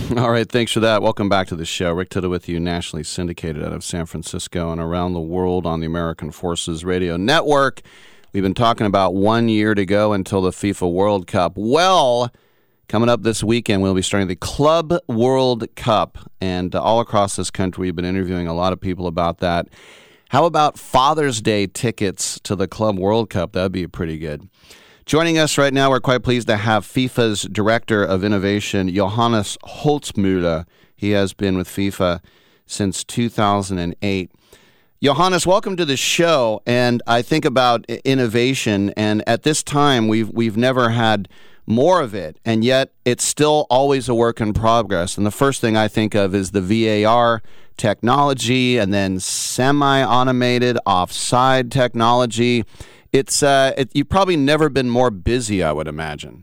All right, thanks for that. Welcome back to the show. Rick Tittle with you, nationally syndicated out of San Francisco and around the world on the American Forces Radio Network. We've been talking about 1 year to go until the FIFA World Cup. Well, coming up this weekend, we'll be starting the Club World Cup. And all across this country, we've been interviewing a lot of people about that. How about Father's Day tickets to the Club World Cup? That'd be pretty good. Joining us right now, we're quite pleased to have FIFA's Director of Innovation, Johannes Holzmüller. He has been with FIFA since 2008. Johannes, welcome to the show. And I think about innovation, and at this time, we've never had more of it, and yet it's still always a work in progress. And the first thing I think of is the VAR technology, and then semi-automated offside technology. You've probably never been more busy, I would imagine.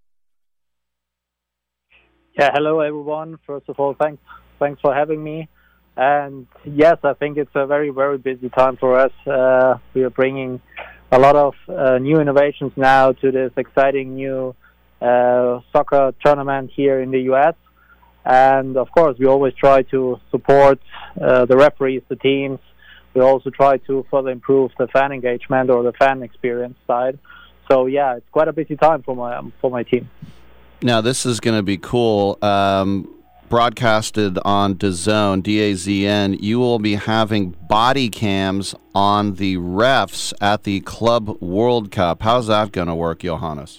Yeah, hello everyone. First of all, thanks for having me. And yes, I think it's a very, very busy time for us. We are bringing a lot of new innovations now to this exciting new soccer tournament here in the U.S. And of course, we always try to support the referees, the teams. We also try to further improve the fan engagement or the fan experience side. So yeah, it's quite a busy time for my team. Now, this is going to be cool. Broadcasted on DAZN, DAZN, you will be having body cams on the refs at the Club World Cup. How's that going to work, Johannes?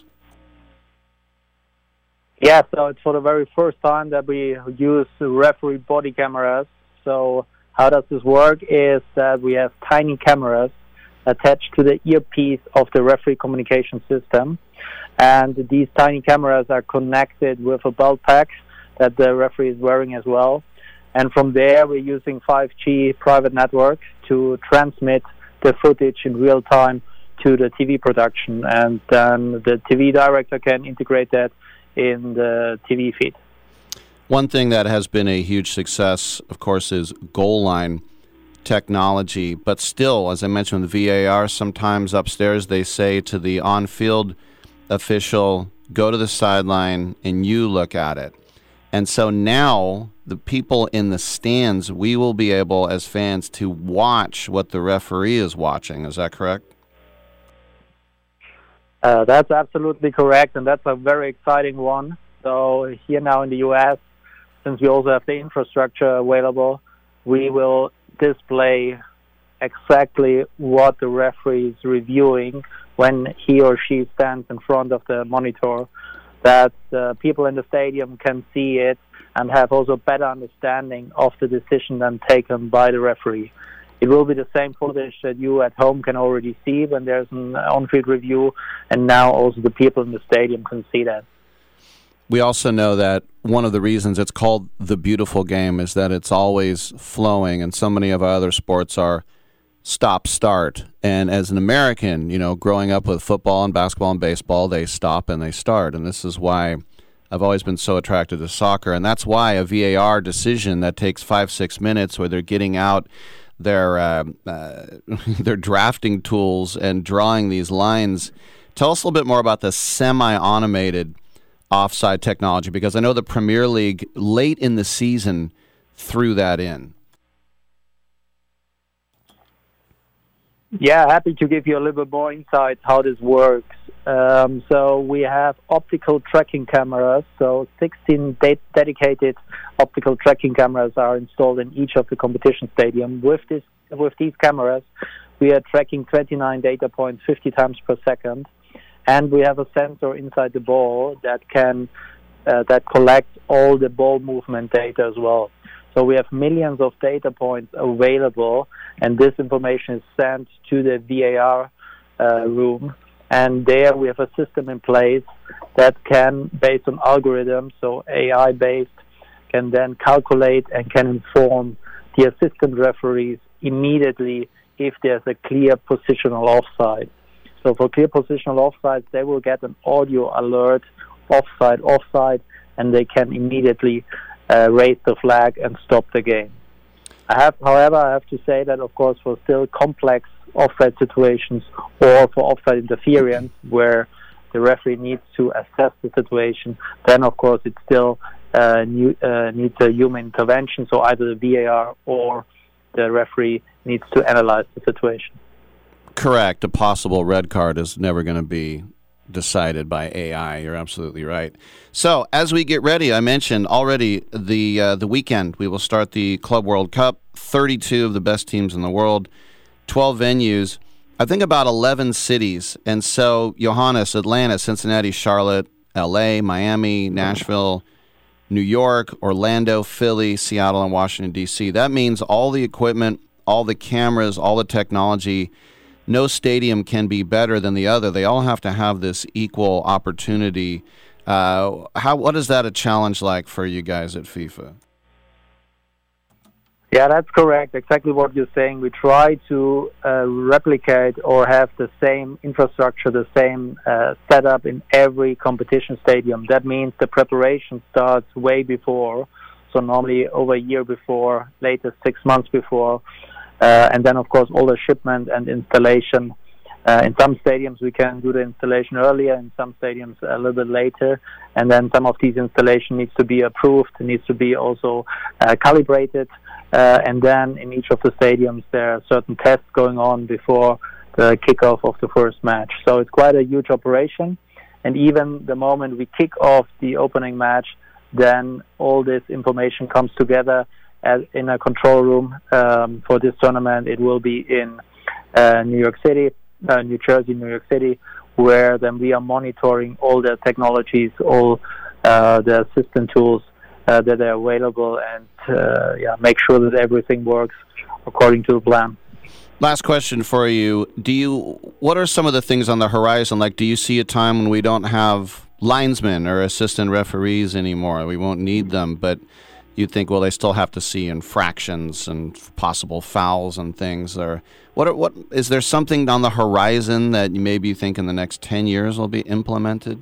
Yeah, so it's for the very first time that we use referee body cameras. So how does this work is that we have tiny cameras attached to the earpiece of the referee communication system. And these tiny cameras are connected with a belt pack that the referee is wearing as well. And from there, we're using 5G private network to transmit the footage in real time to the TV production. And then the TV director can integrate that in the TV feed. One thing that has been a huge success, of course, is goal line technology. But still, as I mentioned, the VAR, sometimes upstairs they say to the on-field official, go to the sideline and you look at it. And so now the people in the stands, we will be able as fans to watch what the referee is watching. Is that correct? That's absolutely correct, and that's a very exciting one. So here now in the U.S., since we also have the infrastructure available, we will display exactly what the referee is reviewing when he or she stands in front of the monitor, that people in the stadium can see it and have also better understanding of the decision then taken by the referee. It will be the same footage that you at home can already see when there's an on-field review, and now also the people in the stadium can see that. We also know that one of the reasons it's called the beautiful game is that it's always flowing, and so many of our other sports are stop-start. And as an American, growing up with football and basketball and baseball, they stop and they start. And this is why I've always been so attracted to soccer. And that's why a VAR decision that takes 5-6 minutes, where they're getting out their drafting tools and drawing these lines. Tell us a little bit more about the semi-automated offside technology, because I know the Premier League late in the season threw that in. Yeah, happy to give you a little bit more insight how this works. So we have optical tracking cameras. So 16 dedicated optical tracking cameras are installed in each of the competition stadium. With these cameras, we are tracking 29 data points 50 times per second, and we have a sensor inside the ball that can that collects all the ball movement data as well. So we have millions of data points available, and this information is sent to the VAR room. And there we have a system in place that can, based on algorithms, so AI-based, can then calculate and can inform the assistant referees immediately if there's a clear positional offside. So for clear positional offsides, they will get an audio alert, offside, and they can immediately raise the flag and stop the game. However, I have to say that, of course, for still complex offside situations or for offside interference where the referee needs to assess the situation, then, of course, it's still needs a human intervention. So either the VAR or the referee needs to analyze the situation. Correct. A possible red card is never going to be decided by AI. You're absolutely right. So as we get ready, I mentioned already the weekend. We will start the Club World Cup. 32 of the best teams in the world, 12 venues. I think about 11 cities. And so, Johannes, Atlanta, Cincinnati, Charlotte, LA, Miami, Nashville, New York, Orlando, Philly, Seattle, and Washington, D.C. That means all the equipment, all the cameras, all the technology. No stadium can be better than the other. They all have to have this equal opportunity. What is that a challenge like for you guys at FIFA? Yeah, that's correct. Exactly what you're saying. We try to replicate or have the same infrastructure, the same setup in every competition stadium. That means the preparation starts way before, so normally over a year before, latest 6 months before. And then, of course, all the shipment and installation. In some stadiums, we can do the installation earlier. In some stadiums, a little bit later. And then some of these installation needs to be approved, needs to be also calibrated. And then in each of the stadiums, there are certain tests going on before the kickoff of the first match. So it's quite a huge operation. And even the moment we kick off the opening match, then all this information comes together in a control room. For this tournament, it will be in New York City, New Jersey, New York City, where then we are monitoring all the technologies, all the assistant tools that are available, and make sure that everything works according to the plan. Last question for you. What are some of the things on the horizon? Like, do you see a time when we don't have linesmen or assistant referees anymore? We won't need them, but you'd think, well, they still have to see infractions and possible fouls and things. Or what is there something on the horizon that you maybe think in the next 10 years will be implemented?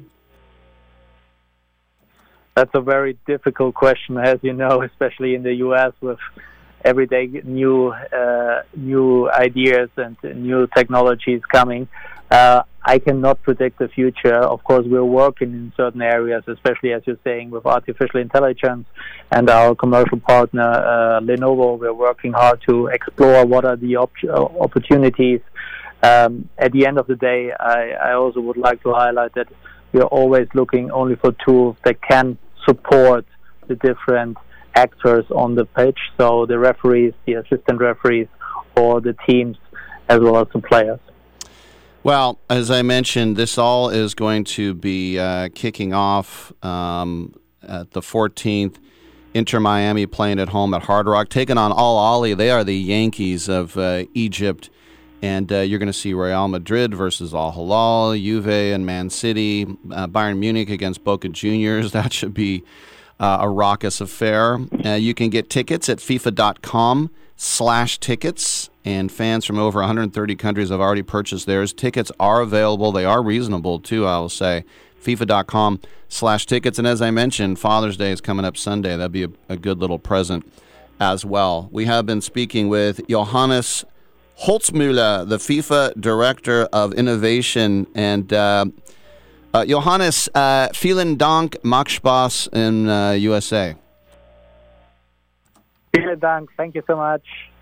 That's a very difficult question, as you know, especially in the U.S. with everyday new ideas and new technologies coming. I cannot predict the future. Of course, we're working in certain areas, especially as you're saying, with artificial intelligence and our commercial partner, Lenovo. We're working hard to explore what are the opportunities. At the end of the day, I also would like to highlight that we are always looking only for tools that can support the different actors on the pitch, so the referees, the assistant referees, or the teams, as well as the players. Well, as I mentioned, this all is going to be kicking off at the 14th. Inter Miami playing at home at Hard Rock, taking on Al Ahly. They are the Yankees of Egypt. And you're going to see Real Madrid versus Al Hilal, Juve and Man City, Bayern Munich against Boca Juniors. That should be a raucous affair. You can get tickets at FIFA.com/tickets, and fans from over 130 countries have already purchased theirs. Tickets are available. They are reasonable, too, I will say. FIFA.com/tickets. And as I mentioned, Father's Day is coming up Sunday. That'd be a good little present as well. We have been speaking with Johannes Holzmüller, the FIFA Director of Innovation. And Johannes, vielen Dank, macht Spaß in USA. Vielen Dank. Thank you so much.